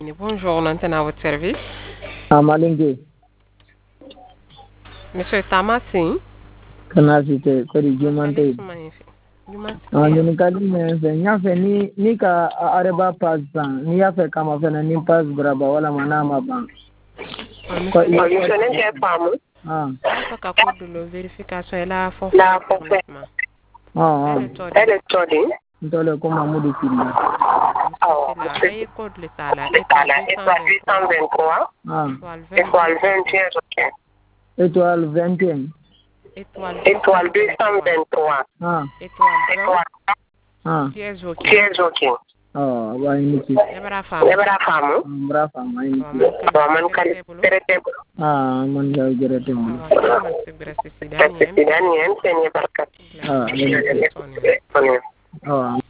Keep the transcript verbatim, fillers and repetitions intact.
Bonjour, on antenne à votre service. Amalinge. Monsieur Tamasin. Kana site kori jumante. Ani kali me fe nya fe ni ni ka areba pass ban ni ya fe kama fe na ni pass braba wala manama ban. Ko iyo ne ke famu. Ah. Fa ka code de vérification et la forfait. La forfait. Ah. Elle est tordée. Ndole ko Mamadou Killa. Ah, c'est code l'état là. Étoile huit cent vingt-trois. Ah. Étoile vingt et un. OK. Étoile vingt et un. Étoile deux cent vingt-trois. Ah. Étoile vingt. Ah. Pièce OK. Pièce OK. Oh, wa iniki. Nebra famu. Nebra famu. Mbra fama iniki. Wa man kali terete. Ah, man ga gerete mo. Man se grâce sidani. Sidani en seni barkat. Ah, Ah.